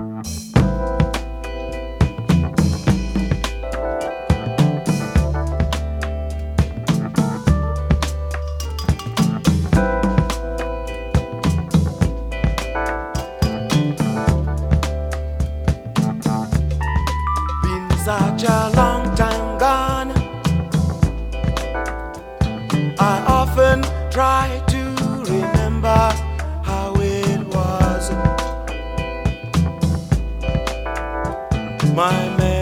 Been such a long time gone. I often try to remember how it was. My man.